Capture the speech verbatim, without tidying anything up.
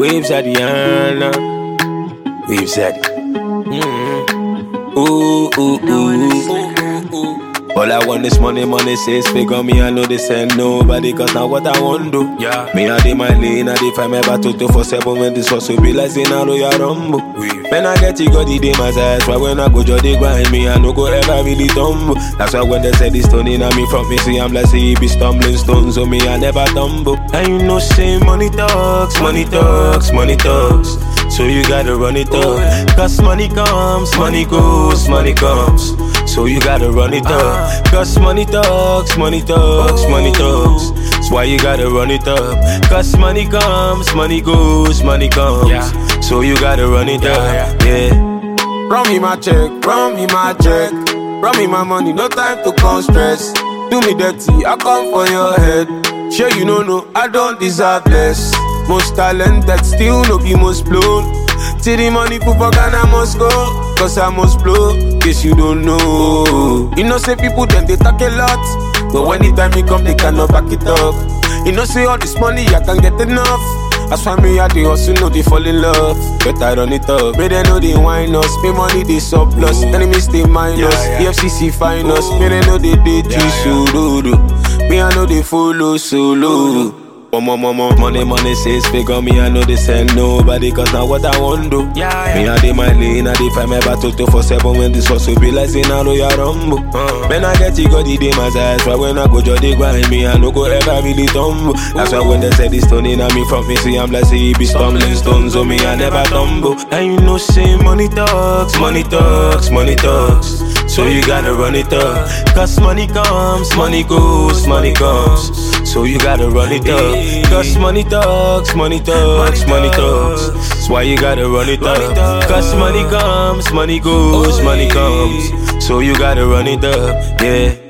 Waves at the end. Waves at the mm-hmm. Ooh, ooh, ooh, ooh. All I want is money, money says figure me. I know they send nobody, cause now what I want to do. Yeah. Me I dey my lane, I dey find my battle two for seven. When this hustle be like saying I know you rumble. When I get it, got the day my size. Why when I go just they grind me, I no go ever really tumble. That's why when they say this stone in on me from me, see I'm like say he be stumbling stones on me, I never tumble. And you know say money talks, money talks, money talks. So you gotta run it up. Cause money comes, money goes, money comes. So you gotta run it up. Cause money talks, money talks, money talks. That's why you gotta run it up. Cause money comes, money goes, money comes. Yeah. So you gotta run it up, yeah. Run me my check, run me my check. Run me my money, no time to come stress. Do me dirty, I come for your head. Sure you know, no, I don't deserve less. Most talented, still no be most blown. Till the money put for Ghana must go. Cause I must blow, case you don't know. You know say people then they talk a lot, but when the time it come they cannot back it up. You know say all this money I can't get enough. That's why me I the hustle know they fall in love. But I run it up, but they know they whine us. Pay money they surplus, enemies they minus. Yeah, yeah. E F C C fine us, but they know they did yeah, yeah. Me I know they follow solo. Mama, mama, money, money says figure me. I know they send nobody, cause now what I want to do. Yeah, yeah. Me I dey my lane, I dey find my battle two for seven. When this hustle be like saying I know you rumble. uh. When I get it, got the day my size. Why when I go just they grind me, I no go ever really tumble. That's why when they say this stone in on me from me, see I'm like say he be stumbling stones on me, I never tumble. And you know say money talks, money talks, money talks. So you gotta run it up. Cause money comes, money goes, money comes. So you gotta run it up. Cause money talks, money talks, money talks. That's why you gotta run it up. Cause money comes, money goes, money comes. So you gotta run it up, yeah.